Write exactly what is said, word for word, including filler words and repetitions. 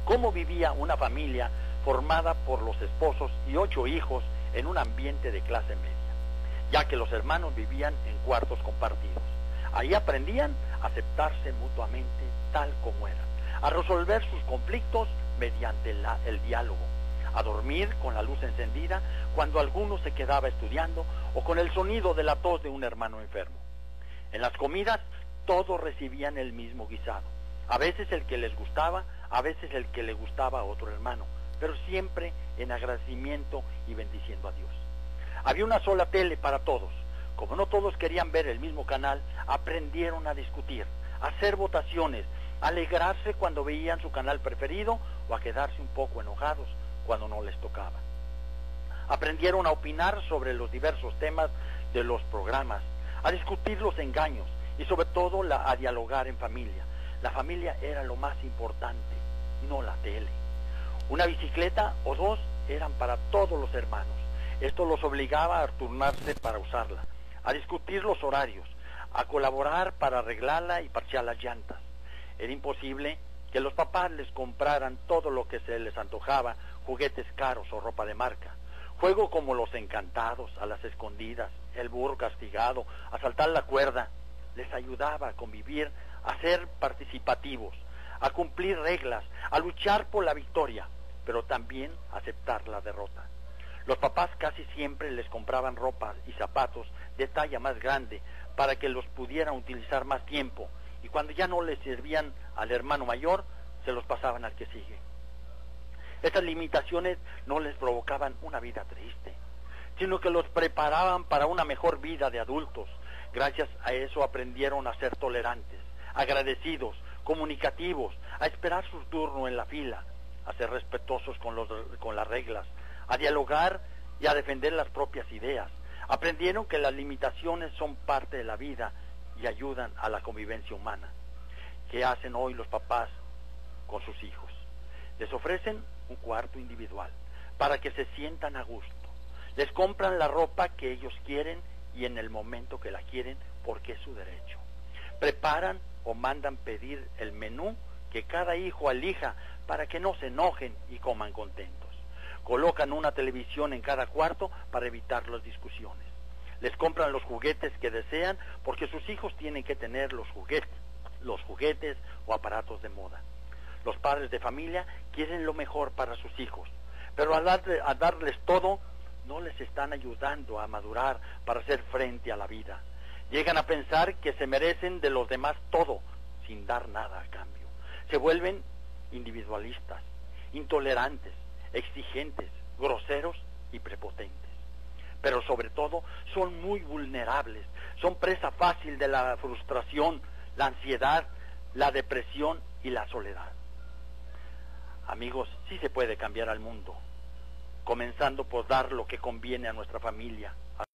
cómo vivía una familia formada por los esposos y ocho hijos en un ambiente de clase media, ya que los hermanos vivían en cuartos compartidos. Ahí aprendían a aceptarse mutuamente tal como eran, a resolver sus conflictos mediante la, el diálogo, a dormir con la luz encendida cuando alguno se quedaba estudiando o con el sonido de la tos de un hermano enfermo. En las comidas todos recibían el mismo guisado, a veces el que les gustaba, a veces el que le gustaba a otro hermano, pero siempre en agradecimiento y bendiciendo a Dios. Había una sola tele para todos. Como no todos querían ver el mismo canal, aprendieron a discutir, a hacer votaciones, a alegrarse cuando veían su canal preferido o a quedarse un poco enojados cuando no les tocaba. Aprendieron a opinar sobre los diversos temas de los programas, a discutir los engaños y sobre todo la, a dialogar en familia. La familia era lo más importante, no la tele. Una bicicleta o dos eran para todos los hermanos. Esto los obligaba a turnarse para usarla, a discutir los horarios, a colaborar para arreglarla y parchar las llantas. Era imposible que los papás les compraran todo lo que se les antojaba, juguetes caros o ropa de marca. Juego como los encantados, a las escondidas, el burro castigado, a saltar la cuerda, les ayudaba a convivir, a ser participativos, a cumplir reglas, a luchar por la victoria, pero también a aceptar la derrota. Los papás casi siempre les compraban ropa y zapatos de talla más grande para que los pudieran utilizar más tiempo, y cuando ya no les servían al hermano mayor, se los pasaban al que sigue. Estas limitaciones no les provocaban una vida triste, sino que los preparaban para una mejor vida de adultos. Gracias a eso aprendieron a ser tolerantes, agradecidos, comunicativos, a esperar su turno en la fila, a ser respetuosos con, los, con las reglas, a dialogar y a defender las propias ideas. Aprendieron que las limitaciones son parte de la vida y ayudan a la convivencia humana. ¿Qué hacen hoy los papás con sus hijos? Les ofrecen un cuarto individual para que se sientan a gusto. Les compran la ropa que ellos quieren y en el momento que la quieren, porque es su derecho. Preparan o mandan pedir el menú que cada hijo elija para que no se enojen y coman contentos. Colocan una televisión en cada cuarto para evitar las discusiones. Les compran los juguetes que desean porque sus hijos tienen que tener los juguetes, los juguetes o aparatos de moda. Los padres de familia quieren lo mejor para sus hijos, pero al, darle, al darles todo, no les están ayudando a madurar para hacer frente a la vida. Llegan a pensar que se merecen de los demás todo, sin dar nada a cambio. Se vuelven individualistas, intolerantes, exigentes, groseros y prepotentes. Pero sobre todo son muy vulnerables, son presa fácil de la frustración, la ansiedad, la depresión y la soledad. Amigos, sí se puede cambiar al mundo, comenzando por dar lo que conviene a nuestra familia,